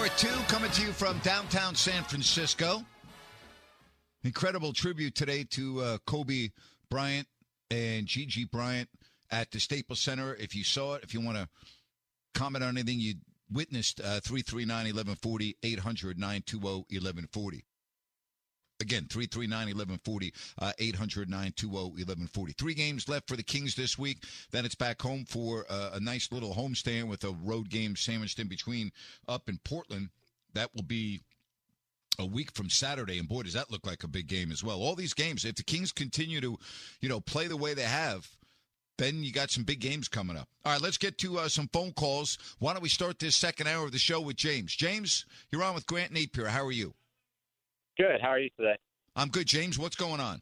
Hour 2 coming to you from downtown San Francisco. Incredible tribute today to Kobe Bryant and Gigi Bryant at the Staples Center. If you saw it, if you want to comment on anything you witnessed, 339-1140, 800-920-1140. Again, 339-1140, 800-920-1140. 3 games left for the Kings this week. Then it's back home for a nice little homestand with a road game sandwiched in between up in Portland. That will be a week from Saturday, and boy, does that look like a big game as well. All these games, if the Kings continue to, play the way they have, then you got some big games coming up. All right, let's get to some phone calls. Why don't we start this second hour of the show with James? James, you're on with Grant Napier. How are you? Good. How are you today? I'm good, James. What's going on?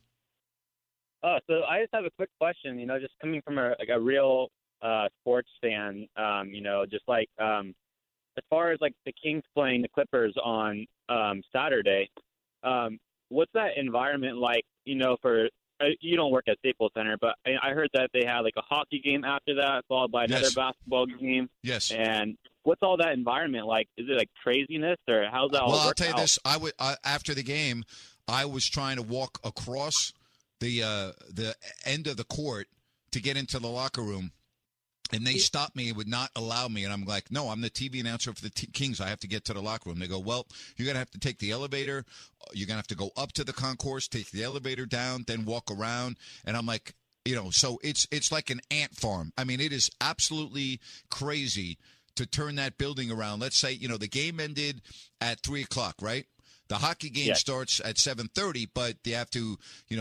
So I just have a quick question. Just coming from a real sports fan, just like as far as like the Kings playing the Clippers on Saturday, what's that environment like? For you don't work at Staples Center, but I heard that they had like a hockey game after that, followed by another basketball game. Yes. And what's all that environment like? Is it like craziness, or how's that all work out? Well, I'll tell you this. After the game, I was trying to walk across the end of the court to get into the locker room, and they stopped me and would not allow me. And I'm like, no, I'm the TV announcer for the Kings. I have to get to the locker room. They go, well, you're going to have to take the elevator. You're going to have to go up to the concourse, take the elevator down, then walk around. And I'm like, so it's like an ant farm. I mean, it is absolutely crazy to turn that building around. Let's say, the game ended at 3 o'clock, right? The hockey game starts at 7:30, but they have to,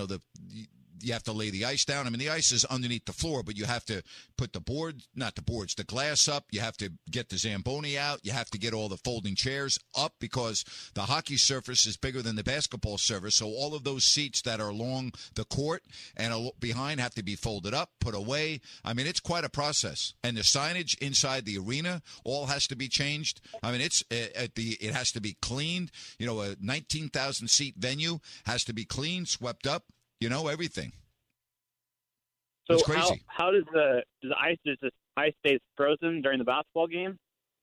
you have to lay the ice down. I mean, the ice is underneath the floor, but you have to put the glass up. You have to get the Zamboni out. You have to get all the folding chairs up because the hockey surface is bigger than the basketball surface. So all of those seats that are along the court and behind have to be folded up, put away. I mean, it's quite a process. And the signage inside the arena all has to be changed. I mean, it has to be cleaned. A 19,000 seat venue has to be cleaned, swept up. Everything. So it's crazy. How does the ice stays frozen during the basketball game?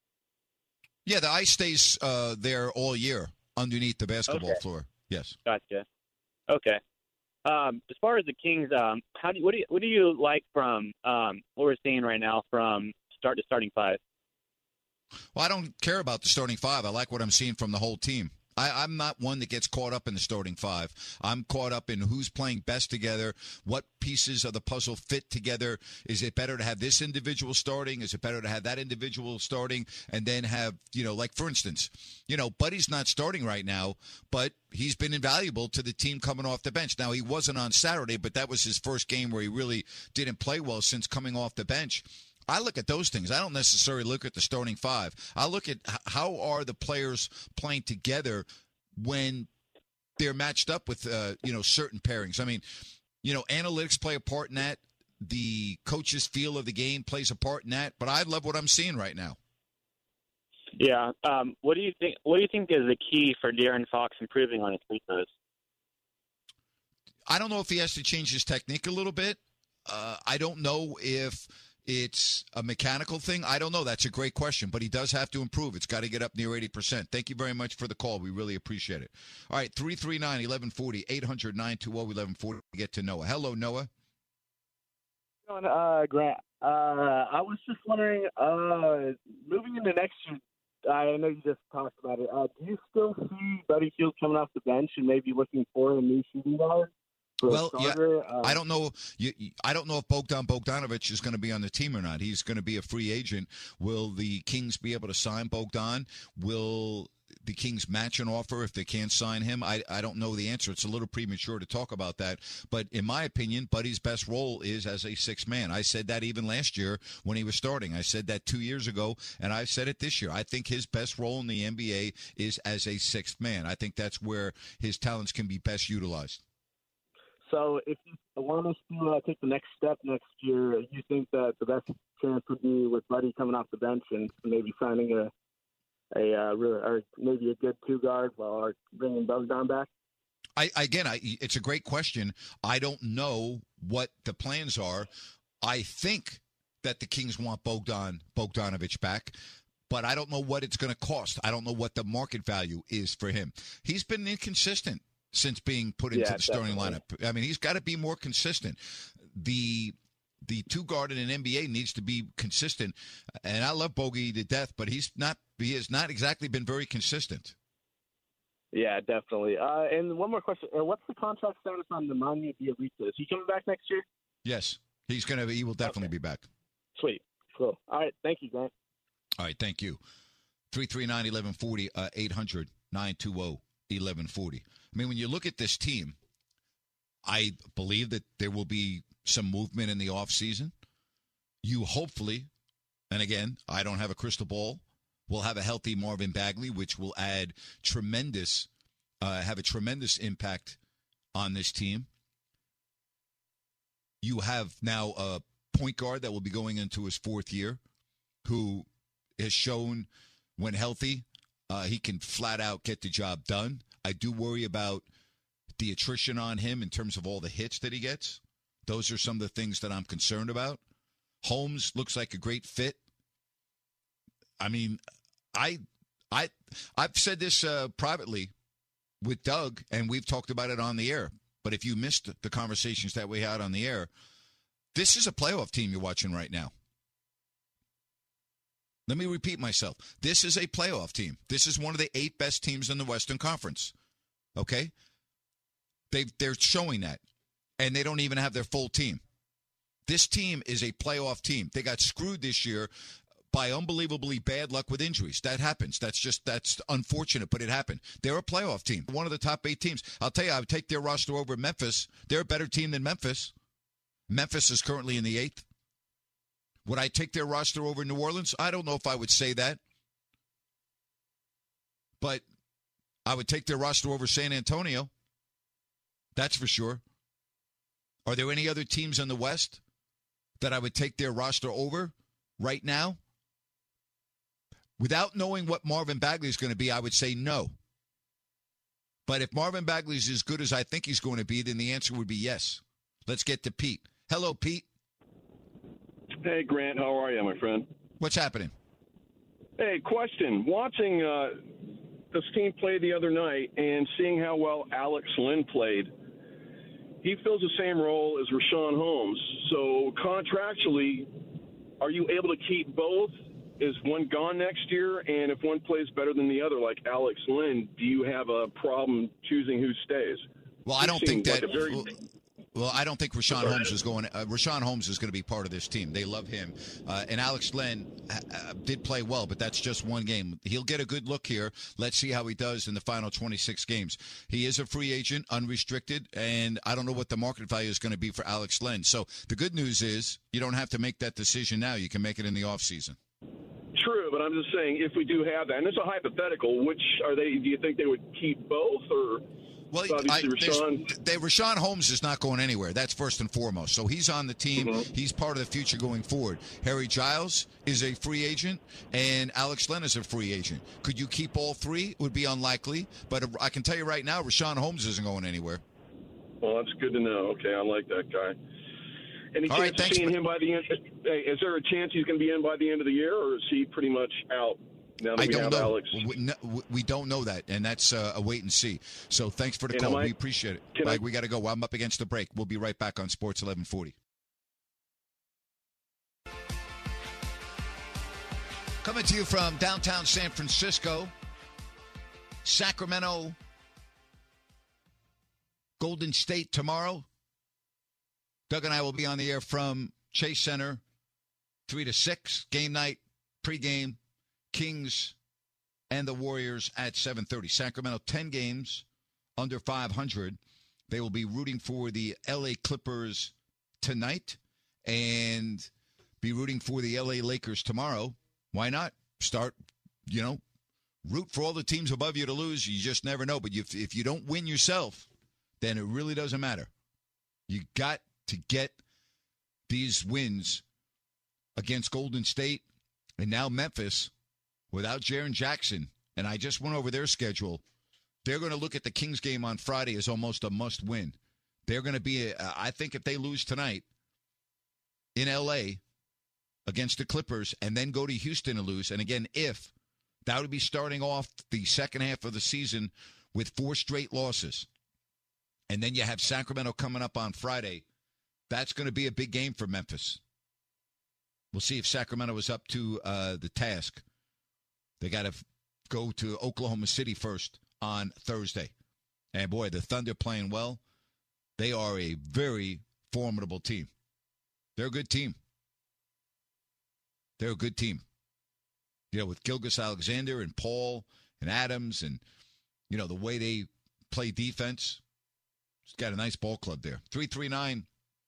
Yeah, the ice stays there all year underneath the basketball floor. Yes. Gotcha. Okay. As far as the Kings, what do you like from what we're seeing right now from starting five? Well, I don't care about the starting five. I like what I'm seeing from the whole team. I'm not one that gets caught up in the starting five. I'm caught up in who's playing best together, what pieces of the puzzle fit together. Is it better to have this individual starting? Is it better to have that individual starting and then have, like for instance, Buddy's not starting right now, but he's been invaluable to the team coming off the bench. Now, he wasn't on Saturday, but that was his first game where he really didn't play well since coming off the bench. I look at those things. I don't necessarily look at the starting five. I look at how are the players playing together when they're matched up with, certain pairings. I mean, analytics play a part in that. The coach's feel of the game plays a part in that. But I love what I'm seeing right now. Yeah. What do you think? What do you think is the key for De'Aaron Fox improving on his free throws? I don't know if he has to change his technique a little bit. I don't know if it's a mechanical thing. I don't know. That's a great question, but he does have to improve. It's got to get up near 80%. Thank you very much for the call. We really appreciate it. All right, 339-1140, 800-920-1140. Get to Noah. Hello, Noah. Grant, I was just wondering, moving into next year, I know you just talked about it. Do you still see Buddy Hield coming off the bench and maybe looking for a new shooting guard? Well, yeah, I don't know. I don't know if Bogdan Bogdanovic is going to be on the team or not. He's going to be a free agent. Will the Kings be able to sign Bogdan? Will the Kings match an offer if they can't sign him? I don't know the answer. It's a little premature to talk about that. But in my opinion, Buddy's best role is as a sixth man. I said that even last year when he was starting. I said that 2 years ago, and I've said it this year. I think his best role in the NBA is as a sixth man. I think that's where his talents can be best utilized. So if you want us to take the next step next year, you think that the best chance would be with Buddy coming off the bench and maybe signing maybe a good two guard while bringing Bogdan back? It's a great question. I don't know what the plans are. I think that the Kings want Bogdanovich back. but I don't know what it's going to cost. I don't know what the market value is for him. He's been inconsistent since being put into the starting lineup. I mean, he's got to be more consistent. The two guard in an NBA needs to be consistent. And I love Bogey to death, but he has not exactly been very consistent. Yeah, definitely. And one more question. What's the contract status on Nemanja Bjelica? Is he coming back next year? Yes. He will definitely be back. Sweet. Cool. All right. Thank you, Grant. All right. Thank you. 339-1140, 800-920-1140. I mean, when you look at this team, I believe that there will be some movement in the offseason. You hopefully, and again, I don't have a crystal ball, will have a healthy Marvin Bagley, which will add have a tremendous impact on this team. You have now a point guard that will be going into his fourth year who has shown when healthy, he can flat out get the job done. I do worry about the attrition on him in terms of all the hits that he gets. Those are some of the things that I'm concerned about. Holmes looks like a great fit. I mean, I've said this privately with Doug, and we've talked about it on the air. But if you missed the conversations that we had on the air, this is a playoff team you're watching right now. Let me repeat myself. This is a playoff team. This is one of the 8 best teams in the Western Conference. Okay? They're showing that. And they don't even have their full team. This team is a playoff team. They got screwed this year by unbelievably bad luck with injuries. That happens. That's unfortunate, but it happened. They're a playoff team. One of the top 8 teams. I'll tell you, I would take their roster over Memphis. They're a better team than Memphis. Memphis is currently in the 8th. Would I take their roster over New Orleans? I don't know if I would say that. But I would take their roster over San Antonio. That's for sure. Are there any other teams in the West that I would take their roster over right now? Without knowing what Marvin Bagley is going to be, I would say no. But if Marvin Bagley is as good as I think he's going to be, then the answer would be yes. Let's get to Pete. Hello, Pete. Hey, Grant. How are you, my friend? What's happening? Hey, question. Watching this team play the other night and seeing how well Alex Len played, he fills the same role as Richaun Holmes. So contractually, are you able to keep both? Is one gone next year? And if one plays better than the other, like Alex Len, do you have a problem choosing who stays? Well, I don't think that. Well, I don't think Richaun Holmes is going. Richaun Holmes is going to be part of this team. They love him, and Alex Len did play well, but that's just one game. He'll get a good look here. Let's see how he does in the final 26 games. He is a free agent, unrestricted, and I don't know what the market value is going to be for Alex Len. So the good news is you don't have to make that decision now. You can make it in the offseason. True, but I'm just saying if we do have that, and it's a hypothetical, which are they? Do you think they would keep both, or? Well, Richaun Holmes is not going anywhere. That's first and foremost. So he's on the team. Mm-hmm. He's part of the future going forward. Harry Giles is a free agent, and Alex Len is a free agent. Could you keep all three? It would be unlikely. But I can tell you right now, Richaun Holmes isn't going anywhere. Well, that's good to know. Okay, I like that guy. Any chance of seeing him by the end? Hey, is there a chance he's going to be in by the end of the year, or is he pretty much out? I don't know. We don't know that, and that's a wait and see. So thanks for the call. We appreciate it. We got to go. I'm up against the break. We'll be right back on Sports 1140. Coming to you from downtown San Francisco, Sacramento, Golden State tomorrow. Doug and I will be on the air from Chase Center, 3 to 6, game night, pregame. Kings and the Warriors at 7:30. Sacramento, 10 games, under 500. They will be rooting for the L.A. Clippers tonight and be rooting for the L.A. Lakers tomorrow. Why not? Start, root for all the teams above you to lose. You just never know. But if you don't win yourself, then it really doesn't matter. You got to get these wins against Golden State and now Memphis. Without Jaren Jackson, and I just went over their schedule, they're going to look at the Kings game on Friday as almost a must-win. They're going to be, I think if they lose tonight in L.A. against the Clippers and then go to Houston and lose, and again, if, that would be starting off the second half of the season with 4 straight losses. And then you have Sacramento coming up on Friday. That's going to be a big game for Memphis. We'll see if Sacramento is up to the task. They got to go to Oklahoma City first on Thursday. And, boy, the Thunder playing well. They are a very formidable team. They're a good team. They're a good team. You know, with Gilgeous-Alexander and Paul and Adams and, you know, the way they play defense. It's got a nice ball club there. 339-1140,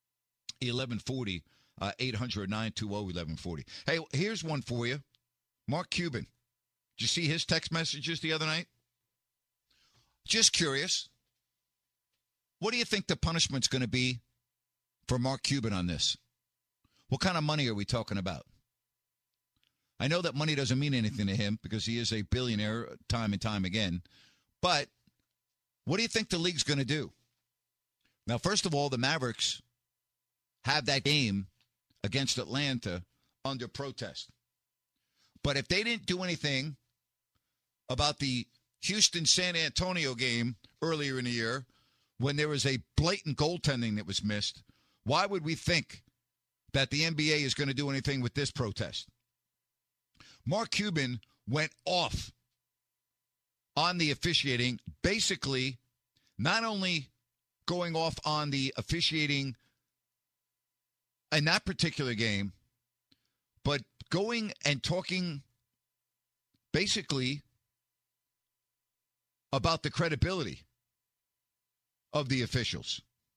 800-920-1140. Hey, here's one for you. Mark Cuban. Did you see his text messages the other night? Just curious. What do you think the punishment's going to be for Mark Cuban on this? What kind of money are we talking about? I know that money doesn't mean anything to him because he is a billionaire time and time again. But what do you think the league's going to do? Now, first of all, the Mavericks have that game against Atlanta under protest. But if they didn't do anything about the Houston-San Antonio game earlier in the year when there was a blatant goaltending that was missed, why would we think that the NBA is going to do anything with this protest? Mark Cuban went off on the officiating, basically not only going off on the officiating in that particular game, but going and talking basically about the credibility of the officials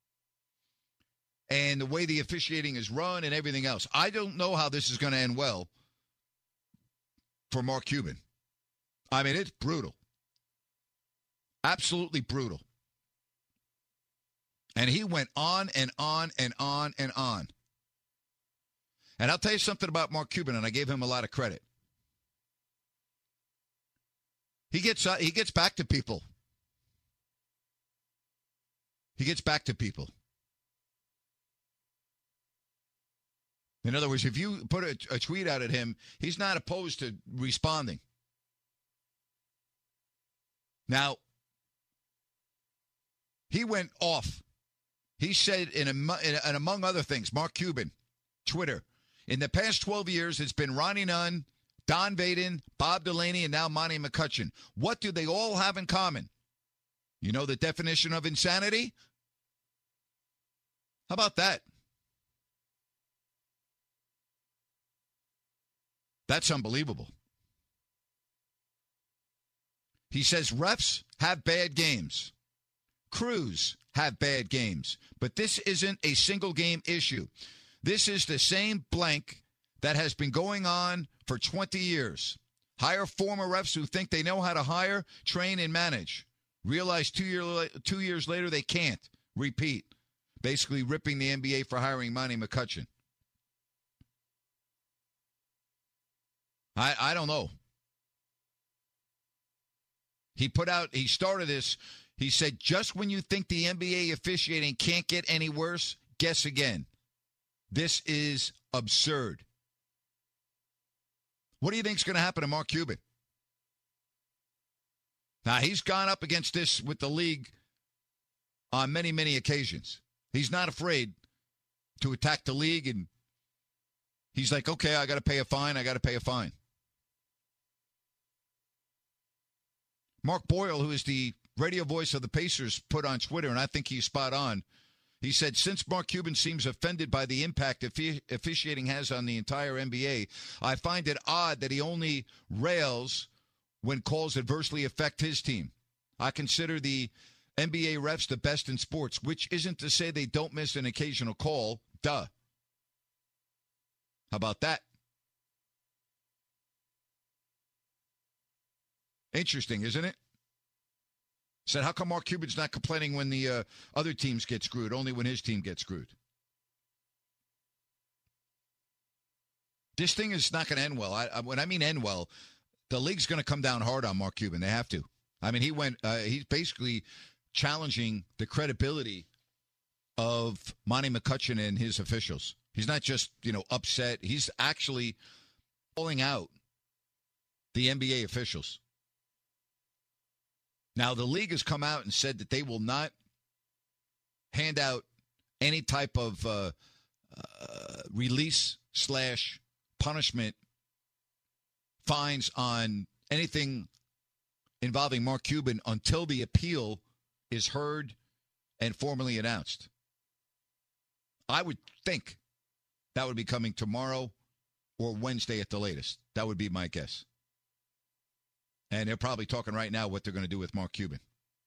and the way the officiating is run and everything else. I don't know how this is going to end well for Mark Cuban. I mean, it's brutal. Absolutely brutal. And he went on and on and on and on. And I'll tell you something about Mark Cuban, and I gave him a lot of credit. He gets back to people. He gets back to people. In other words, if you put a tweet out at him, he's not opposed to responding. Now, he went off. He said, and among other things, Mark Cuban, Twitter, in the past 12 years, it's been Ronnie Nunn, Don Vaden, Bob Delaney, and now Monty McCutcheon. What do they all have in common? You know the definition of insanity? How about that? That's unbelievable. He says refs have bad games. Crews have bad games. But this isn't a single game issue. This is the same blank that has been going on for 20 years. Hire former refs who think they know how to hire, train, and manage. Realize 2 years later they can't. Repeat. Basically ripping the NBA for hiring Monty McCutcheon. I don't know. He started this, he said, just when you think the NBA officiating can't get any worse, guess again. This is absurd. What do you think is going to happen to Mark Cuban? Now, he's gone up against this with the league on many, many occasions. He's not afraid to attack the league, and he's like, okay, I got to pay a fine. Mark Boyle, who is the radio voice of the Pacers, put on Twitter, and I think he's spot on. He said, since Mark Cuban seems offended by the impact officiating has on the entire NBA, I find it odd that he only rails when calls adversely affect his team. I consider the NBA refs the best in sports, which isn't to say they don't miss an occasional call. Duh. How about that? Interesting, isn't it? Said, how come Mark Cuban's not complaining when the other teams get screwed, only when his team gets screwed? This thing is not going to end well. When I mean end well, the league's going to come down hard on Mark Cuban. They have to. I mean, he's basically challenging the credibility of Monty McCutcheon and his officials He's not just, upset. He's actually calling out the NBA officials. Now, the league has come out and said that they will not hand out any type of release/punishment fines on anything involving Mark Cuban until the appeal is heard and formally announced. I would think that would be coming tomorrow or Wednesday at the latest. That would be my guess. And they're probably talking right now what they're going to do with Mark Cuban.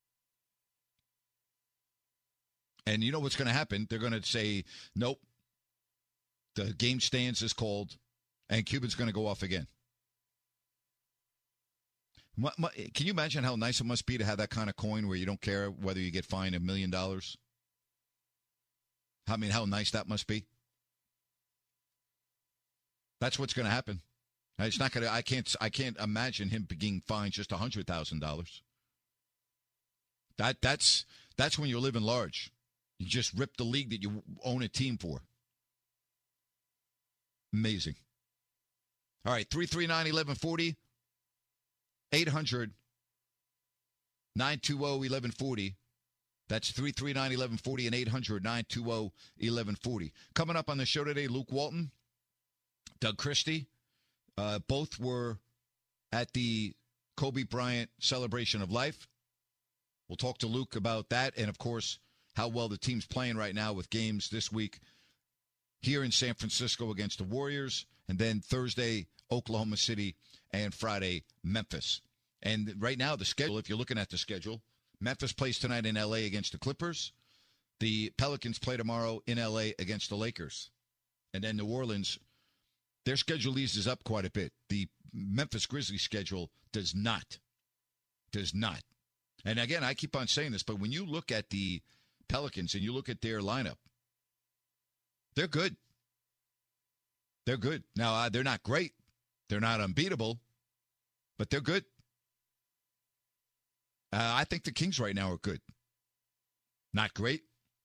And you know what's going to happen? They're going to say, nope, the game stands as called, and Cuban's going to go off again. Can you imagine how nice it must be to have that kind of coin where you don't care whether you get fined $1 million? I mean, how nice that must be. That's what's going to happen. It's not going to. I can't imagine him being fined just $100,000. That's when you're living large. You just rip the league that you own a team for. Amazing. All right, 339-1140. 800-920-1140. That's 339-1140 and 800-920-1140. Coming up on the show today, Luke Walton, Doug Christie. Both were at the Kobe Bryant celebration of life. We'll talk to Luke about that and, of course, how well the team's playing right now with games this week here in San Francisco against the Warriors, and then Thursday, Oklahoma City, and Friday, Memphis. And right now, the schedule, if you're looking at the schedule, Memphis plays tonight in L.A. against the Clippers. The Pelicans play tomorrow in L.A. against the Lakers. And then New Orleans, their schedule eases up quite a bit. The Memphis Grizzlies schedule does not. Does not. And again, I keep on saying this, but when you look at the Pelicans and you look at their lineup, they're good. They're good. Now, they're not great. They're not unbeatable, but they're good. I think the Kings right now are good. Not great.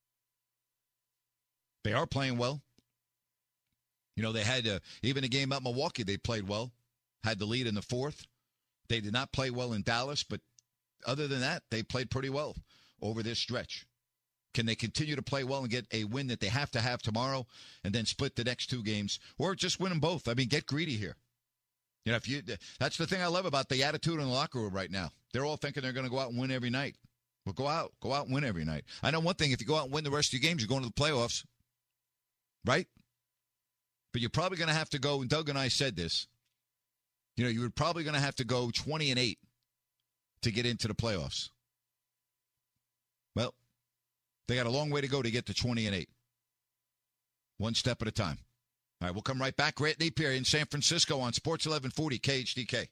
They are playing well. They had, even a game at Milwaukee, they played well. Had the lead in the fourth. They did not play well in Dallas, but other than that, they played pretty well over this stretch. Can they continue to play well and get a win that they have to have tomorrow and then split the next two games, or just win them both? I mean, get greedy here. That's the thing I love about the attitude in the locker room right now. They're all thinking they're going to go out and win every night. Well, go out and win every night. I know one thing, if you go out and win the rest of your games, you're going to the playoffs, right? But you're probably going to have to go, and Doug and I said this, you're probably going to have to go 20-8 to get into the playoffs. Well, they got a long way to go to get to 20-8. One step at a time. All right, we'll come right back. Grant Napier in San Francisco on Sports 1140 KHDK.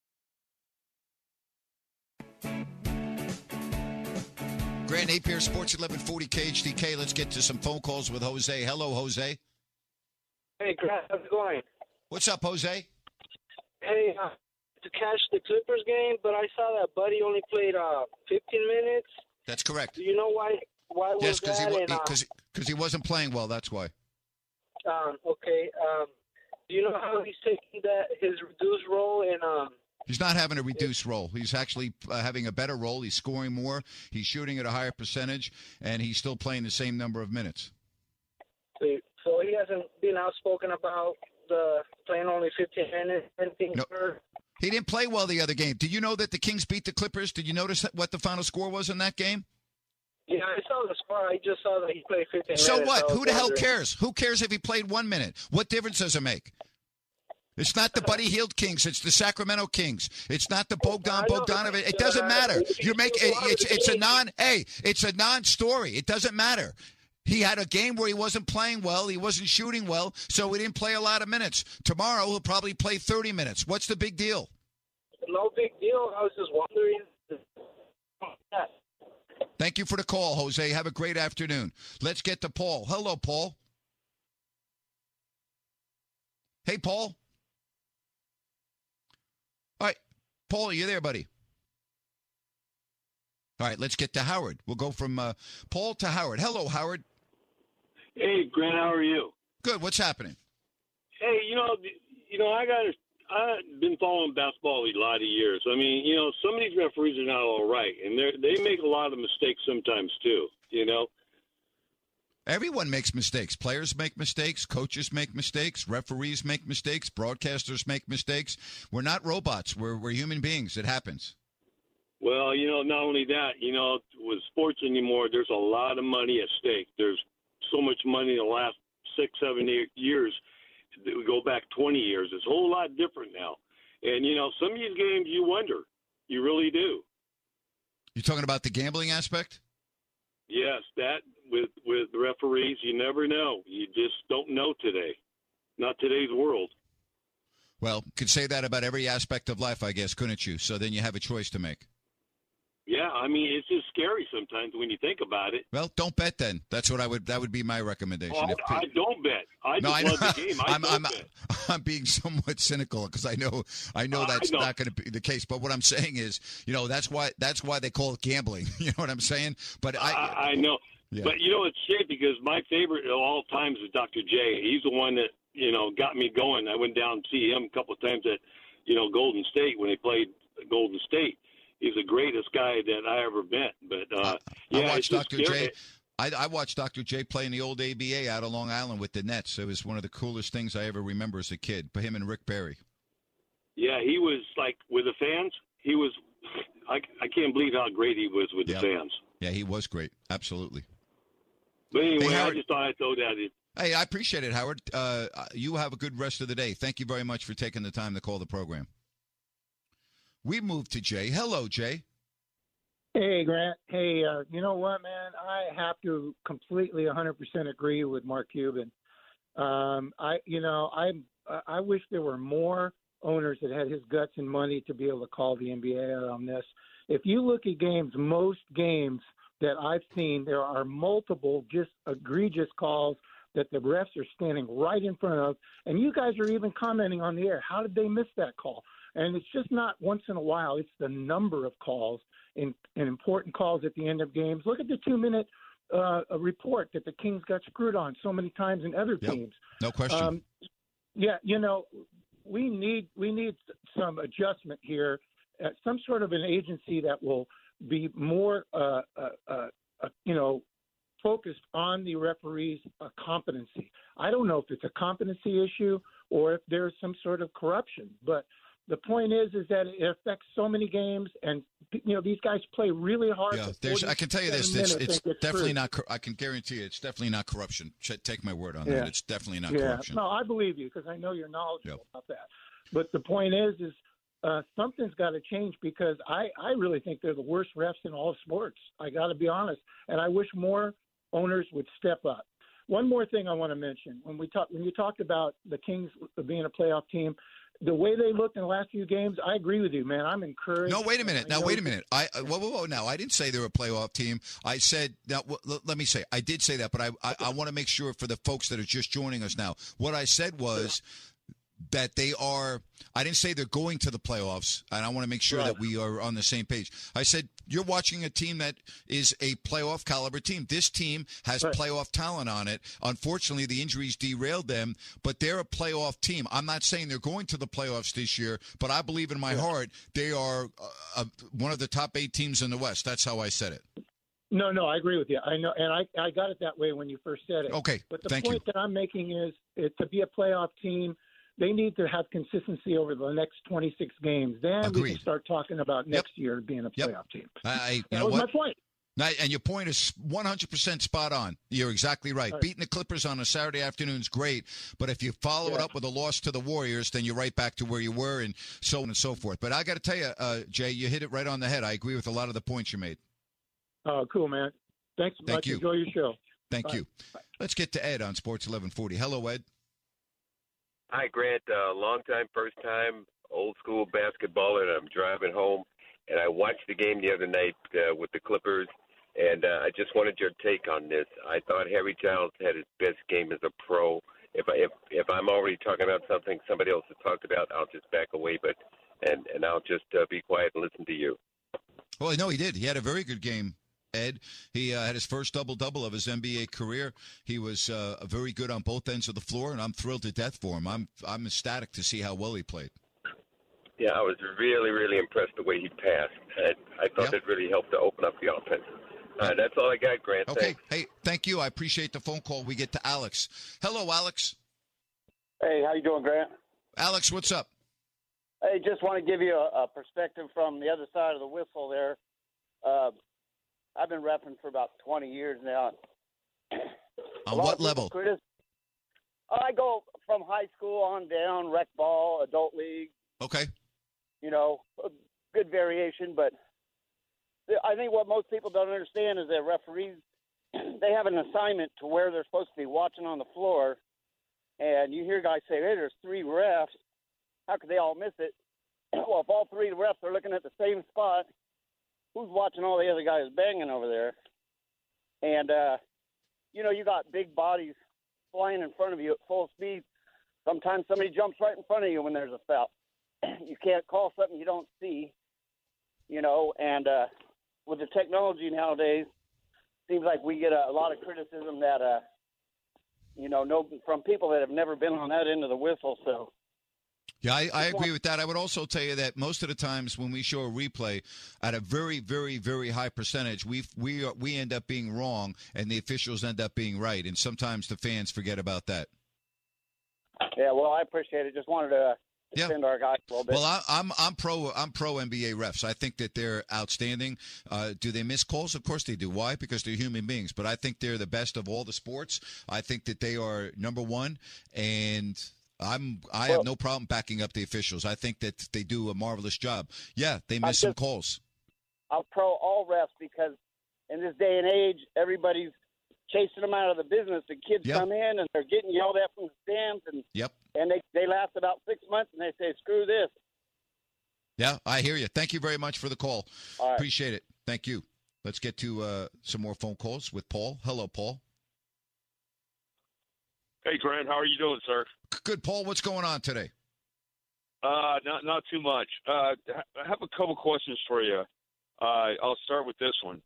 Grant Napier, Sports 1140 KHDK. Let's get to some phone calls with Jose. Hello, Jose. Hey, Grant, how's it going? What's up, Jose? Hey, to catch the Clippers game, but I saw that Buddy only played 15 minutes. That's correct. Do you know why? Why was that? Because he wasn't playing well. That's why. Okay. Do you know how he's taking his reduced role in? He's not having a reduced role. He's actually having a better role. He's scoring more. He's shooting at a higher percentage, and he's still playing the same number of minutes. So he hasn't been outspoken about the playing only 15 minutes. No. He didn't play well the other game. Did you know that the Kings beat the Clippers? Did you notice what the final score was in that game? Yeah, I saw the score. I just saw that he played 15 minutes. So what? Who the hell cares? Who cares if he played 1 minute? What difference does it make? It's not the Buddy Hield Kings. It's the Sacramento Kings. It's not the Bogdanovich. It doesn't matter. It's a non-story. It doesn't matter. He had a game where he wasn't playing well. He wasn't shooting well, so he didn't play a lot of minutes. Tomorrow, he'll probably play 30 minutes. What's the big deal? No big deal. I was just wondering. Thank you for the call, Jose. Have a great afternoon. Let's get to Paul. Hello, Paul. Hey, Paul. All right. Paul, are you there, buddy? All right, let's get to Howard. We'll go from Paul to Howard. Hello, Howard. Hey, Grant, how are you? Good. What's happening? Hey, I've been following basketball a lot of years. I mean, some of these referees are not all right, and they make a lot of mistakes sometimes too. Everyone makes mistakes. Players make mistakes. Coaches make mistakes. Referees make mistakes. Broadcasters make mistakes. We're not robots. We're human beings. It happens. Well, not only that, with sports anymore, there's a lot of money at stake. There's so much money in the last 6, 7, 8 years. We go back 20 years. It's a whole lot different now. And, some of these games you wonder. You really do. You're talking about the gambling aspect? Yes, that with the referees, you never know. You just don't know today. Not today's world. Well, could say that about every aspect of life, I guess, couldn't you? So then you have a choice to make. Yeah, I mean, it's just scary sometimes when you think about it. Well, don't bet then. That would be my recommendation. Oh, I don't bet. I love the game. I'm being somewhat cynical because I know that's not going to be the case. But what I'm saying is, that's why they call it gambling. You know what I'm saying? But I know. Yeah. But it's shit because my favorite of all times is Dr. J. He's the one that got me going. I went down to see him a couple of times at Golden State when they played Golden State. He's the greatest guy that I ever met. But I watched Dr. J. I watched Dr. J play in the old ABA out of Long Island with the Nets. It was one of the coolest things I ever remember as a kid. But him and Rick Barry. Yeah, he was like with the fans. He was. I can't believe how great he was with the fans. Yeah, he was great. Absolutely. But anyway, hey, I just thought I'd throw that in. Hey, I appreciate it, Howard. You have a good rest of the day. Thank you very much for taking the time to call the program. We moved to Jay. Hello, Jay. Hey, Grant. Hey, you know what, man? I have to completely 100% agree with Mark Cuban. I wish there were more owners that had his guts and money to be able to call the NBA out on this. If you look at most games that I've seen, there are multiple just egregious calls that the refs are standing right in front of, and you guys are even commenting on the air. How did they miss that call? And it's just not once in a while. It's the number of calls and important calls at the end of games. Look at the 2-minute report that the Kings got screwed on so many times in other teams. No question. We need some adjustment here, some sort of an agency that will be more, focused on the referees' competency. I don't know if it's a competency issue or if there's some sort of corruption, but the point is that it affects so many games, and these guys play really hard. Yeah, I can tell you this: it's definitely not. I can guarantee you, it's definitely not corruption. Take my word on that. It's definitely not corruption. No, I believe you because I know you're knowledgeable about that. But the point is something's got to change because I really think they're the worst refs in all of sports. I got to be honest, and I wish more owners would step up. One more thing I want to mention: when you talked about the Kings being a playoff team. The way they looked in the last few games, I agree with you, man. I'm encouraged. No, wait a minute. Wait a minute. Whoa. Now, I didn't say they were a playoff team. I said, let me say, I did say that, but I want to make sure for the folks that are just joining us now. What I said was that they are – I didn't say they're going to the playoffs, and I want to make sure that we are on the same page. I said you're watching a team that is a playoff caliber team. This team has playoff talent on it. Unfortunately, the injuries derailed them, but they're a playoff team. I'm not saying they're going to the playoffs this year, but I believe in my heart they are one of the top 8 teams in the West. That's how I said it. No, I agree with you. I know, and I got it that way when you first said it. Okay, but the point that I'm making is to be a playoff team – they need to have consistency over the next 26 games. Then we can start talking about next year being a playoff team. That was my point. And your point is 100% spot on. You're exactly right. Beating the Clippers on a Saturday afternoon is great, but if you follow it up with a loss to the Warriors, then you're right back to where you were and so on and so forth. But I got to tell you, Jay, you hit it right on the head. I agree with a lot of the points you made. Oh, cool, man. Thanks so much. Enjoy your show. Thank you. Let's get to Ed on Sports 1140. Hello, Ed. Hi, Grant. Long time, first time, old school basketballer, and I'm driving home. And I watched the game the other night with the Clippers, and I just wanted your take on this. I thought Harry Giles had his best game as a pro. If I'm already talking about something somebody else has talked about, I'll just back away, and I'll just be quiet and listen to you. Well, no, he did. He had a very good game Ed. He had his first double-double of his NBA career. He was very good on both ends of the floor, and I'm thrilled to death for him. I'm ecstatic to see how well he played. Yeah, I was really, really impressed the way he passed. I thought it really helped to open up the offense. That's all I got, Grant. Okay. Thanks. Hey, thank you. I appreciate the phone call. We get to Alex. Hello, Alex. Hey, how you doing, Grant? Alex, what's up? Hey, just want to give you a perspective from the other side of the whistle there. I've been repping for about 20 years now. On what level? I go from high school on down, rec ball, adult league. Okay. You know, a good variation, but I think what most people don't understand is that referees, they have an assignment to where they're supposed to be watching on the floor, and you hear guys say, hey, there's 3 refs. How could they all miss it? Well, if all 3 refs are looking at the same spot, who's watching all the other guys banging over there? And, you know, you got big bodies flying in front of you at full speed. Sometimes somebody jumps right in front of you when there's a foul. You can't call something you don't see, you know, and with the technology nowadays, seems like we get a lot of criticism that, you know, from people that have never been on that end of the whistle. So, yeah, I agree with that. I would also tell you that most of the times when we show a replay, at a very, very, very high percentage, we end up being wrong, and the officials end up being right, and sometimes the fans forget about that. Yeah, well, I appreciate it. Just wanted to defend our guys a little bit. Well, I'm pro NBA refs. I think that they're outstanding. Do they miss calls? Of course they do. Why? Because they're human beings. But I think they're the best of all the sports. I think that they are number one, and I have no problem backing up the officials. I think that they do a marvelous job. Yeah, they miss some calls. I'm pro all refs because in this day and age, everybody's chasing them out of the business. The kids come in and they're getting yelled at from the stands, and they last about 6 months and they say, screw this. Yeah, I hear you. Thank you very much for the call. All right. Appreciate it. Thank you. Let's get to some more phone calls with Paul. Hello, Paul. Hey, Grant. How are you doing, sir? Good, Paul. What's going on today? Not too much. I have a couple questions for you. I'll start with this one.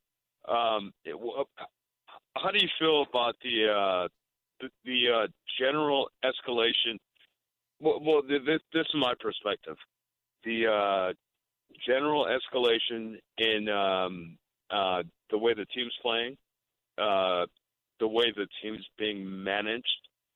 How do you feel about the general escalation? Well, this is my perspective. The general escalation in the way the team's playing, the way the team's being managed.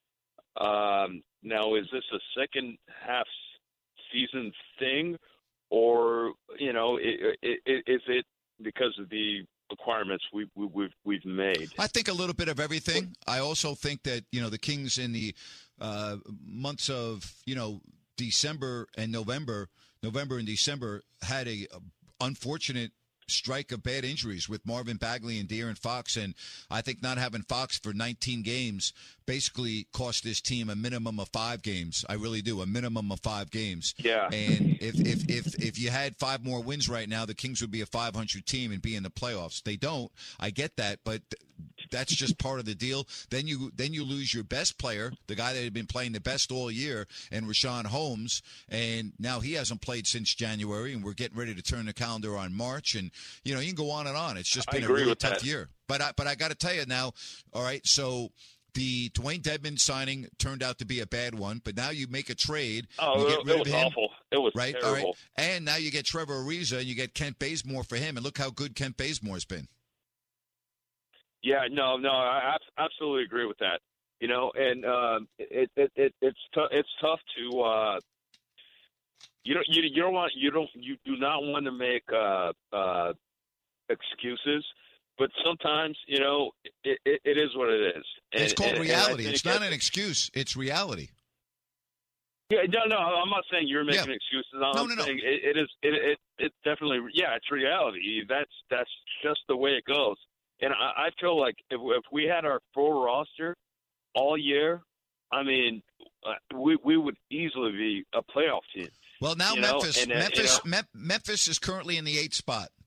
Now, is this a second half season thing, or you know, is it because of the requirements we've made? I think a little bit of everything. I also think that, you know, the Kings in the months of, you know, December and November and December had a unfortunate strike of bad injuries with Marvin Bagley and De'Aaron Fox, and I think not having Fox for 19 games basically cost this team a minimum of 5 games. I really do, a minimum of 5 games. Yeah. And if you had 5 more wins right now, the Kings would be a 500 team and be in the playoffs. They don't. I get that, but that's just part of the deal. Then you lose your best player, the guy that had been playing the best all year, and Rashawn Holmes, and now he hasn't played since January, and we're getting ready to turn the calendar on March, and you know, you can go on and on. It's just been a really tough year. But I got to tell you now, all right, so the Dwayne Dedmon signing turned out to be a bad one, but now you make a trade. Oh, you get rid it was of him, awful. It was right? terrible. All right. And now you get Trevor Ariza, and you get Kent Bazemore for him, and look how good Kent Bazemore's been. Yeah, no, I absolutely agree with that. You know, and it's tough to you do not want to make excuses, but sometimes, you know, it is what it is. And, it's called reality. It's not an it. Excuse. It's reality. Yeah, no, I'm not saying you're making excuses. I'm saying it's definitely, it's reality. That's just the way it goes. And I feel like if we had our full roster all year, I mean, we would easily be a playoff team. Well, now Memphis is currently in the 8th spot.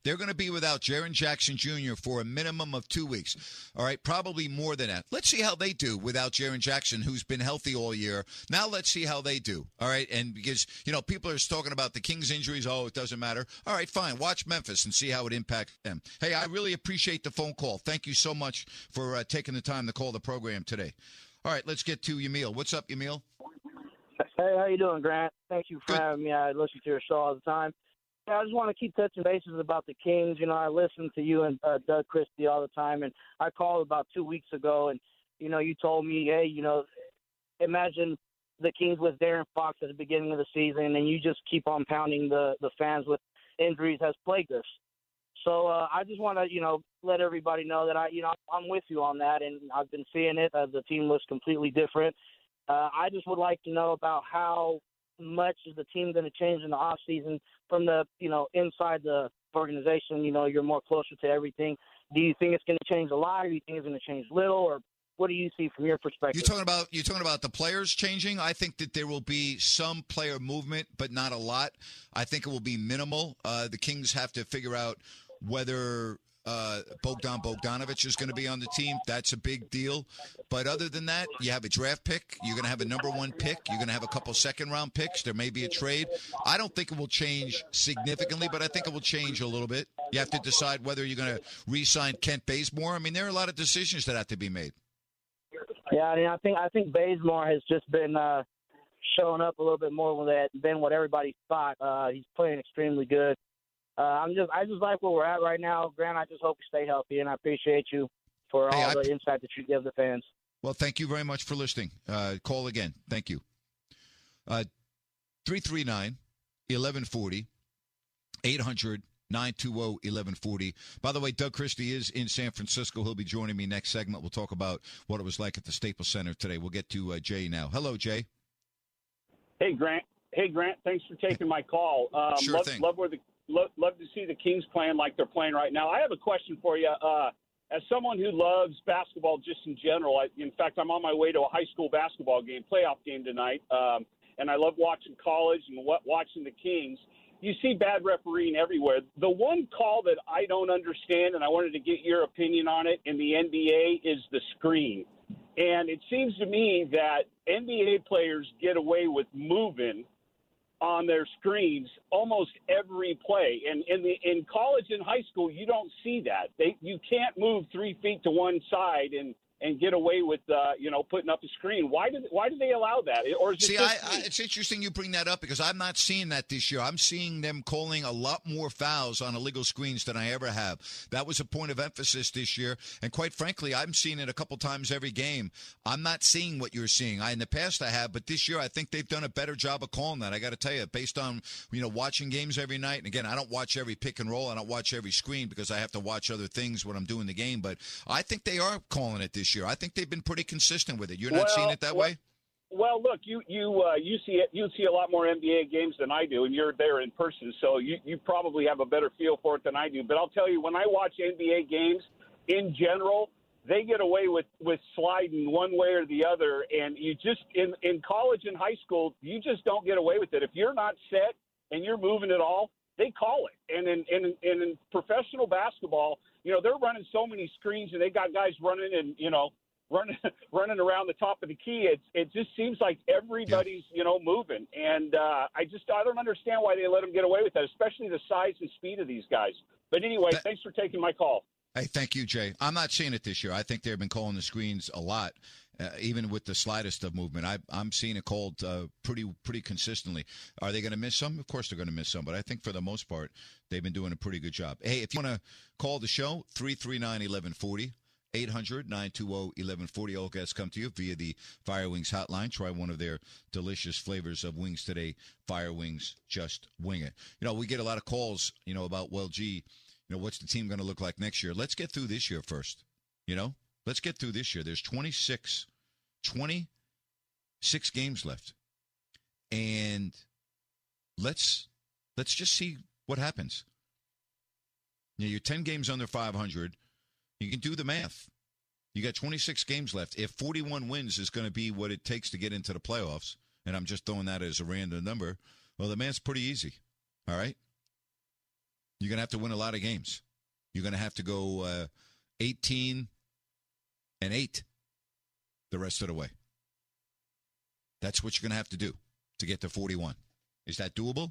They're going to be without Jaren Jackson Jr. for a minimum of 2 weeks. All right, probably more than that. Let's see how they do without Jaren Jackson, who's been healthy all year. Now let's see how they do. All right, and because, people are talking about the Kings injuries. Oh, it doesn't matter. All right, fine. Watch Memphis and see how it impacts them. Hey, I really appreciate the phone call. Thank you so much for taking the time to call the program today. All right, let's get to Yamil. What's up, Yamil? Hey, how you doing, Grant? Thank you for having me. I listen to your show all the time. I just want to keep touching bases about the Kings. I listen to you and Doug Christie all the time, and I called about 2 weeks ago, and, you told me, hey, imagine the Kings with Darren Fox at the beginning of the season, and you just keep on pounding the fans with injuries has plagued us. So I just want to, let everybody know that I'm with you on that, and I've been seeing it. The team looks completely different. I just would like to know about how much is the team going to change in the off season from the inside the organization. You're more closer to everything. Do you think it's going to change a lot, or do you think it's going to change little, or what do you see from your perspective? You're talking about the players changing? I think that there will be some player movement, but not a lot. I think it will be minimal. The Kings have to figure out whether Bogdan Bogdanović is going to be on the team. That's a big deal. But other than that, you have a draft pick. You're going to have a number one pick. You're going to have a couple second-round picks. There may be a trade. I don't think it will change significantly, but I think it will change a little bit. You have to decide whether you're going to re-sign Kent Bazemore. I mean, there are a lot of decisions that have to be made. Yeah, I think Bazemore has just been showing up a little bit more than what everybody thought. He's playing extremely good. I just like where we're at right now, Grant. I just hope you stay healthy, and I appreciate you for all the insight that you give the fans. Well, thank you very much for listening. Call again. Thank you. 339-1140, 800-920-1140. By the way, Doug Christie is in San Francisco. He'll be joining me next segment. We'll talk about what it was like at the Staples Center today. We'll get to Jay now. Hello, Jay. Hey, Grant. Thanks for taking my call. Sure thing. Love to see the Kings playing like they're playing right now. I have a question for you. As someone who loves basketball just in general, in fact, I'm on my way to a high school basketball playoff game tonight, and I love watching college and watching the Kings. You see bad refereeing everywhere. The one call that I don't understand, and I wanted to get your opinion on it, in the NBA is the screen. And it seems to me that NBA players get away with moving on their screens almost every play, and in college and high school you don't see that. You can't move 3 feet to one side and get away with putting up a screen. Why do they allow that? Or is it it's interesting you bring that up because I'm not seeing that this year. I'm seeing them calling a lot more fouls on illegal screens than I ever have. That was a point of emphasis this year, and quite frankly, I'm seeing it a couple times every game. I'm not seeing what you're seeing. In the past I have, but this year I think they've done a better job of calling that. I got to tell you, based on watching games every night. And again, I don't watch every pick and roll. I don't watch every screen because I have to watch other things when I'm doing the game. But I think they are calling it this year. I think they've been pretty consistent with it. You're not seeing it that way? Well, look, you see it. You see a lot more NBA games than I do, and you're there in person, so you probably have a better feel for it than I do. But I'll tell you, when I watch NBA games in general, they get away with sliding one way or the other, and you just in college and high school, you just don't get away with it. If you're not set and you're moving at all, they call it. And in professional basketball, they're running so many screens, and they got guys running and running around the top of the key. It just seems like everybody's moving, and I don't understand why they let them get away with that, especially the size and speed of these guys. But anyway, thanks for taking my call. Hey, thank you, Jay. I'm not seeing it this year. I think they've been calling the screens a lot, even with the slightest of movement. I'm seeing it called pretty consistently. Are they going to miss some? Of course they're going to miss some, but I think for the most part, they've been doing a pretty good job. Hey, if you want to call the show, 339-1140. 800-920-1140. All guests come to you via the Fire Wings hotline. Try one of their delicious flavors of wings today. Fire Wings, just wing it. We get a lot of calls, about, well, gee, what's the team going to look like next year? Let's get through this year first. Let's get through this year. There's 26 games left. And let's just see what happens. You're 10 games under 500. You can do the math. You got 26 games left. If 41 wins is going to be what it takes to get into the playoffs, and I'm just throwing that as a random number, well, the math's pretty easy. All right? You're going to have to win a lot of games. You're going to have to go 18-8 the rest of the way. That's what you're going to have to do to get to 41. Is that doable?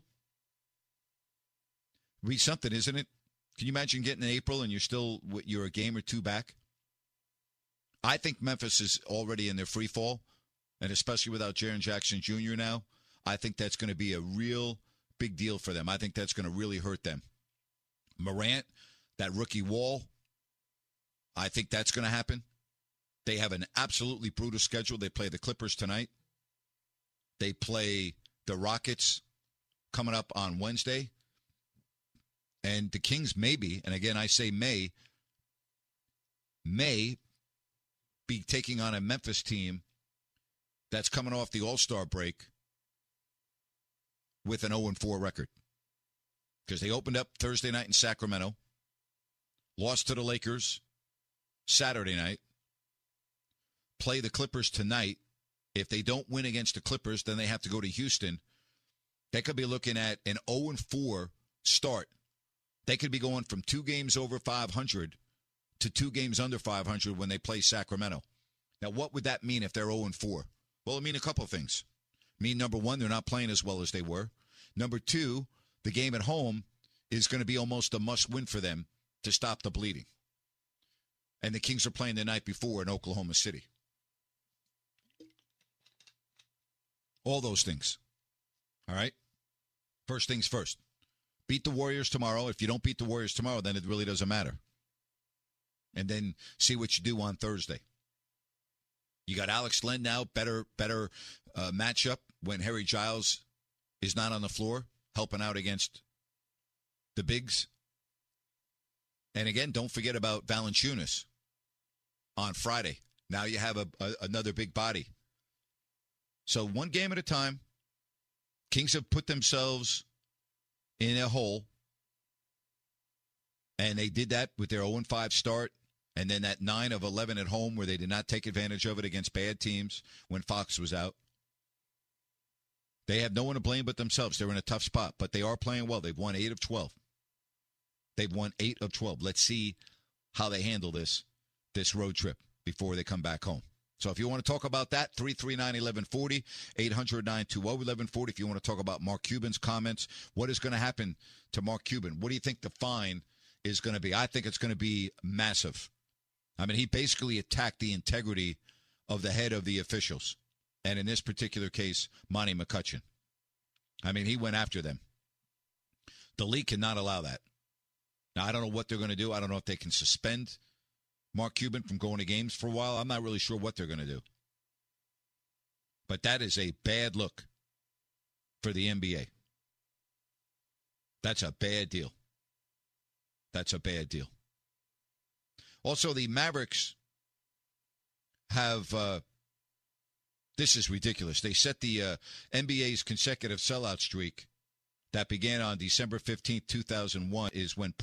Be something, isn't it? Can you imagine getting in April and you're a game or two back? I think Memphis is already in their free fall, and especially without Jaren Jackson Jr. now, I think that's going to be a real big deal for them. I think that's going to really hurt them. Morant, that rookie wall, I think that's going to happen. They have an absolutely brutal schedule. They play the Clippers tonight. They play the Rockets coming up on Wednesday. And the Kings maybe, and again I say may be taking on a Memphis team that's coming off the All-Star break with an 0-4 record. Because they opened up Thursday night in Sacramento, lost to the Lakers Saturday night, play the Clippers tonight. If they don't win against the Clippers, then they have to go to Houston. They could be looking at an 0-4 start. They could be going from 2 games over 500 to 2 games under 500 when they play Sacramento. Now, what would that mean if they're 0-4? Well, it mean a couple of things. Number one, they're not playing as well as they were. Number two, the game at home is going to be almost a must-win for them to stop the bleeding. And the Kings are playing the night before in Oklahoma City. All those things. All right? First things first. Beat the Warriors tomorrow. If you don't beat the Warriors tomorrow, then it really doesn't matter. And then see what you do on Thursday. You got Alex Len now, better matchup when Harry Giles is not on the floor, helping out against the bigs. And again, don't forget about Valanciunas on Friday. Now you have another big body. So one game at a time. Kings have put themselves in a hole, and they did that with their 0-5 start, and then that 9 of 11 at home where they did not take advantage of it against bad teams when Fox was out. They have no one to blame but themselves. They're in a tough spot, but they are playing well. They've won 8 of 12. They've won 8 of 12. Let's see how they handle this road trip before they come back home. So if you want to talk about that, 339-1140, 800-920-1140. If you want to talk about Mark Cuban's comments, what is going to happen to Mark Cuban? What do you think the fine is going to be? I think it's going to be massive. I mean, he basically attacked the integrity of the head of the officials. And in this particular case, Monty McCutcheon. I mean, he went after them. The league cannot allow that. Now, I don't know what they're going to do. I don't know if they can suspend Mark Cuban from going to games for a while. I'm not really sure what they're going to do. But that is a bad look for the NBA. That's a bad deal. That's a bad deal. Also, the Mavericks have, this is ridiculous. They set the NBA's consecutive sellout streak that began on December 15th, 2001, is when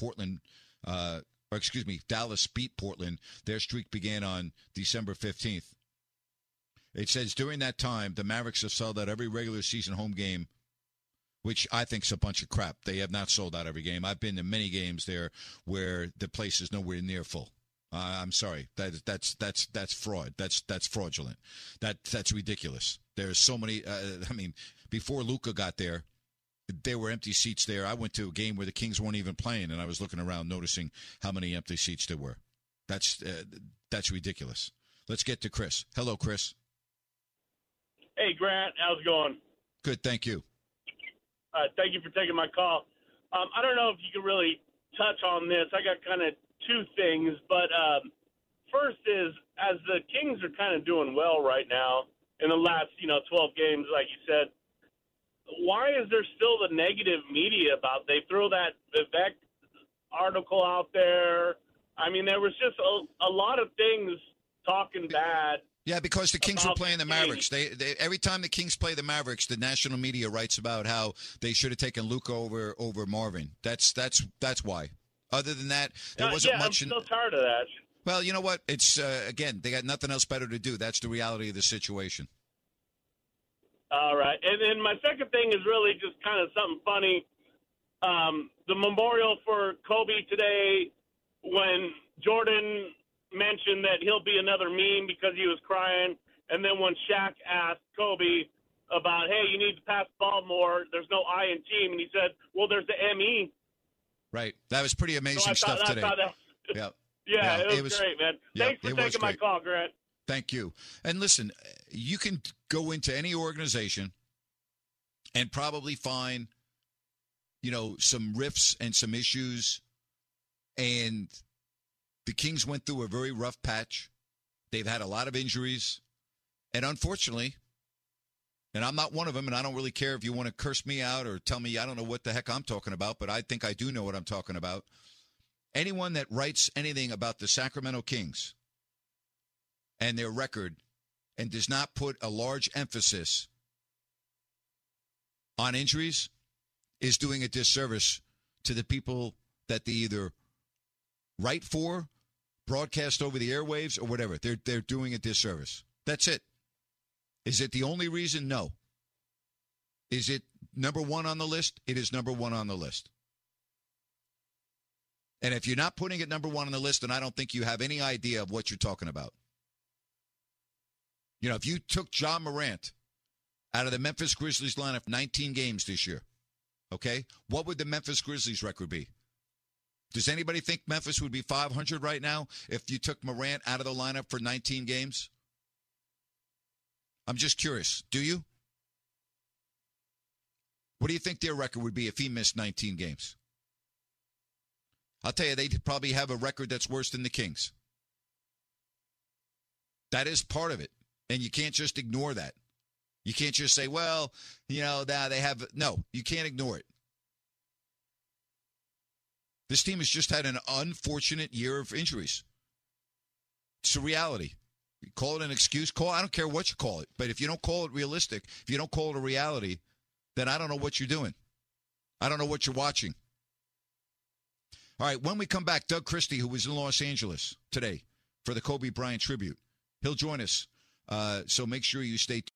Dallas beat Portland. Their streak began on December 15th. It says during that time, the Mavericks have sold out every regular season home game, which I think is a bunch of crap. They have not sold out every game. I've been to many games there where the place is nowhere near full. I'm sorry. That's fraud. That's fraudulent. That's ridiculous. There's so many. Before Luka got there were empty seats there. I went to a game where the Kings weren't even playing, and I was looking around, noticing how many empty seats there were. That's ridiculous. Let's get to Chris. Hello, Chris. Hey, Grant. How's it going? Good, thank you. Thank you for taking my call. I don't know if you could really touch on this. I got kind of 2 things, but first is, as the Kings are kind of doing well right now in the last 12 games, like you said, why is there still the negative media about? They throw that Vivek article out there. I mean, there was just a lot of things talking bad. Yeah, because the Kings were playing the Mavericks. They every time the Kings play the Mavericks, the national media writes about how they should have taken Luka over Marvin. That's why. Other than that, there wasn't much. I'm so tired of that. Well, you know what? It's again, they got nothing else better to do. That's the reality of the situation. All right. And then my second thing is really just kind of something funny. the memorial for Kobe today, when Jordan mentioned that he'll be another meme because he was crying, and then when Shaq asked Kobe about, hey, you need to pass the ball more, there's no I in team, and he said, well, there's the M-E. Right. That was pretty amazing stuff today. Yeah, it was great, man. Thanks for taking my call, Grant. Thank you. And listen, you can go into any organization and probably find, some rifts and some issues. And the Kings went through a very rough patch. They've had a lot of injuries. And unfortunately, and I'm not one of them, and I don't really care if you want to curse me out or tell me I don't know what the heck I'm talking about, but I think I do know what I'm talking about. Anyone that writes anything about the Sacramento Kings and their record and does not put a large emphasis on injuries is doing a disservice to the people that they either write for, broadcast over the airwaves, or whatever. They're doing a disservice. That's it. Is it the only reason? No. Is it number one on the list? It is number one on the list. And if you're not putting it number one on the list, then I don't think you have any idea of what you're talking about. If you took Ja Morant out of the Memphis Grizzlies lineup 19 games this year, okay, what would the Memphis Grizzlies record be? Does anybody think Memphis would be 500 right now if you took Morant out of the lineup for 19 games? I'm just curious. Do you? What do you think their record would be if he missed 19 games? I'll tell you, they'd probably have a record that's worse than the Kings. That is part of it. And you can't just ignore that. You can't just say, well, they have. No, you can't ignore it. This team has just had an unfortunate year of injuries. It's a reality. You call it an excuse. I don't care what you call it. But if you don't call it realistic, if you don't call it a reality, then I don't know what you're doing. I don't know what you're watching. All right, when we come back, Doug Christie, who was in Los Angeles today for the Kobe Bryant tribute, he'll join us. So make sure you stay tuned.